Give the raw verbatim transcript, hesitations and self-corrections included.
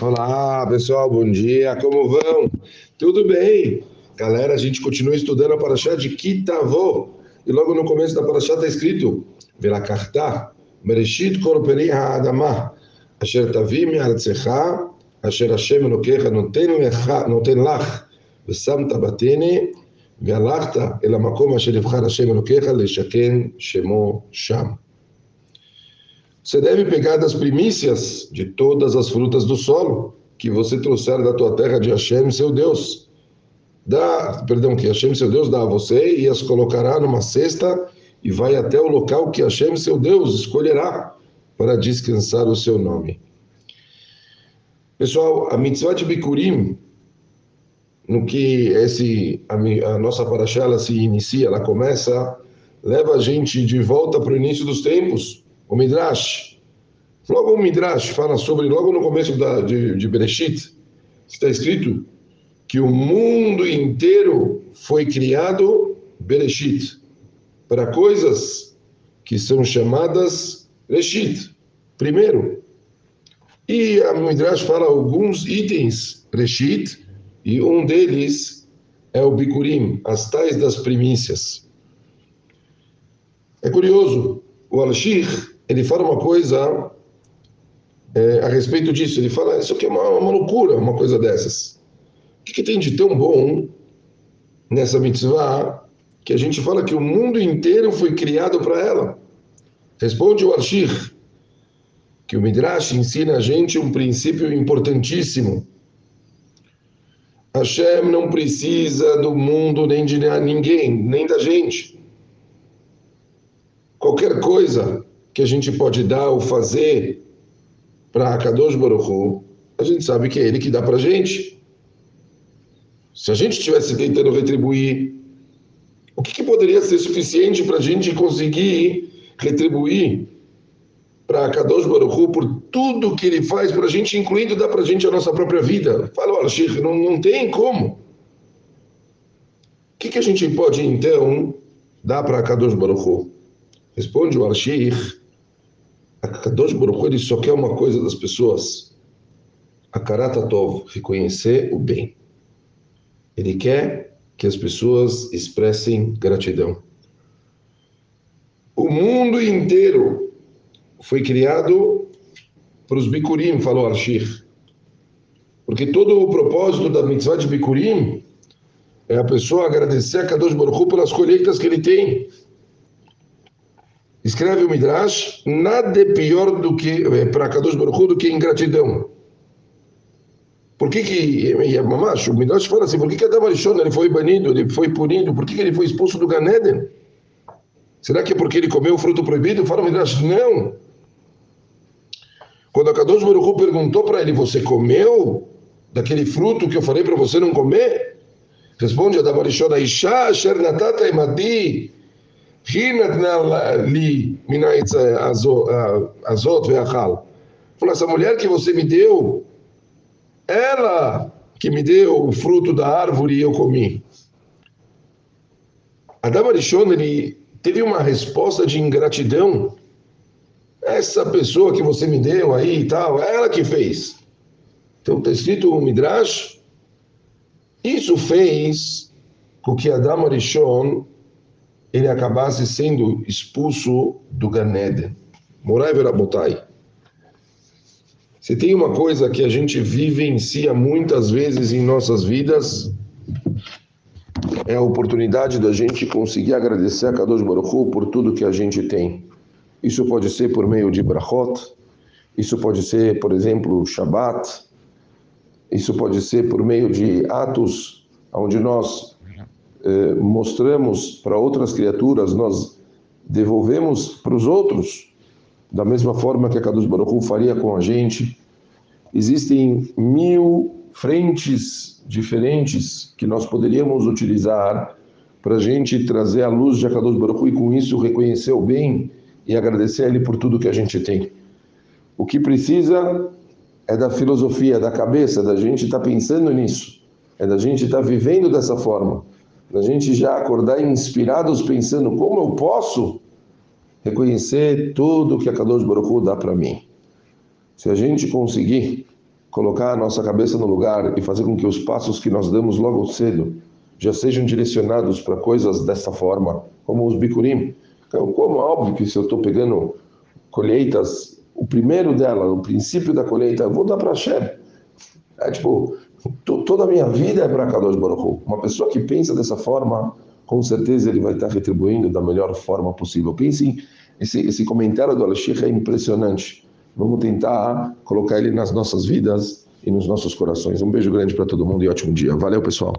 Olá, pessoal, bom dia, como vão? Tudo bem? Galera, a gente continua estudando a Parashá de Kitavó, e logo no começo da Parashá está escrito Velakartá, Bereshit kol peri ha'adamah, asher tavi me'aretzecha, asher Hashem Elokecha noten lecha, noten lach, ושמת בתני, והלכת אל המקום אשר יבחר השם אלוקיך לשכן שמו שם. Você deve pegar das primícias de todas as frutas do solo que você trouxer da tua terra de Hashem, seu Deus. Dá, perdão, que Hashem, seu Deus, dá a você e as colocará numa cesta e vai até o local que Hashem, seu Deus, escolherá para descansar o seu nome. Pessoal, a mitzvah de Bikurim, no que esse, a, a nossa parashá ela se inicia, ela começa, leva a gente de volta para o início dos tempos. O Midrash, logo o Midrash fala sobre, logo no começo da, de, de Bereshit, está escrito que o mundo inteiro foi criado Bereshit, para coisas que são chamadas Reshit, primeiro. E a Midrash fala alguns itens Reshit, e um deles é o Bikurim, as tais das primícias. É curioso, o Al-Shir, ele fala uma coisa é, a respeito disso. Ele fala, isso aqui é uma, uma loucura, uma coisa dessas. O que, que tem de tão bom nessa mitzvah que a gente fala que o mundo inteiro foi criado para ela? Responde o Al-Shir, que o Midrash ensina a gente um princípio importantíssimo. Hashem não precisa do mundo nem de ninguém, nem da gente. Qualquer coisa que a gente pode dar ou fazer para Kadosh Baruch Hu, a gente sabe que é Ele que dá para a gente. Se a gente estivesse tentando retribuir, o que, que poderia ser suficiente para a gente conseguir retribuir para Kadosh Baruch Hu por tudo que Ele faz para a gente, incluindo dar para a gente a nossa própria vida? Fala, Al-Shir, não, não tem como. O que, que a gente pode, então, dar para Kadosh Baruch Hu? Responde o Al-Shir, a Kadosh Baruch Hu, ele só quer uma coisa das pessoas, a Karat Tov, reconhecer o bem. Ele quer que as pessoas expressem gratidão. O mundo inteiro foi criado para os Bikurim, falou Al-Shir, porque todo o propósito da mitzvah de Bikurim é a pessoa agradecer a Kadosh Baruch Hu pelas colheitas que ele tem. Escreve o Midrash, nada é pior do que para Kadosh Baruch Hu do que ingratidão. Por que que, mamacho, o Midrash fala assim, por que que Adam Arishon ele foi banido, ele foi punido, por que que ele foi expulso do Gan Eden? Será que é porque ele comeu o fruto proibido? Fala o Midrash, não. Quando a Kadosh Baruch Hu perguntou para ele, você comeu daquele fruto que eu falei para você não comer? Responde Adam Arishon, Aisha asher natata emadi, essa mulher que você me deu, ela que me deu o fruto da árvore e eu comi. Adam Arishon, ele teve uma resposta de ingratidão. Essa pessoa que você me deu aí e tal, é ela que fez. Então está escrito no Midrash, isso fez com que Adam Arishon ele acabasse sendo expulso do Gan Eden. Morai verabotai. Se tem uma coisa que a gente vivencia muitas vezes em nossas vidas, é a oportunidade da gente conseguir agradecer a Kadosh Baruch Hu por tudo que a gente tem. Isso pode ser por meio de brachot, isso pode ser, por exemplo, Shabbat, isso pode ser por meio de atos onde nós Eh, mostramos para outras criaturas, nós devolvemos para os outros, da mesma forma que a Kadosh Baruch Hu faria com a gente. Existem mil frentes diferentes que nós poderíamos utilizar para a gente trazer a luz de Kadosh Baruch Hu e com isso reconhecer o bem e agradecer a Ele por tudo que a gente tem. O que precisa é da filosofia, da cabeça, da gente estar tá pensando nisso, é da gente estar tá vivendo dessa forma, da gente já acordar inspirados pensando como eu posso reconhecer tudo que a Kadosh Baruch Hu dá para mim. Se a gente conseguir colocar a nossa cabeça no lugar e fazer com que os passos que nós damos logo cedo já sejam direcionados para coisas dessa forma, como os bikurim. Então, como é óbvio que se eu estou pegando colheitas, o primeiro dela, o princípio da colheita, eu vou dar para Hashem. É tipo, toda a minha vida é para Kadosh Baruch Hu. Uma pessoa que pensa dessa forma, com certeza ele vai estar retribuindo da melhor forma possível. Pensem, esse, esse comentário do Alashich é impressionante. Vamos tentar colocar ele nas nossas vidas e nos nossos corações. Um beijo grande para todo mundo e ótimo dia. Valeu, pessoal.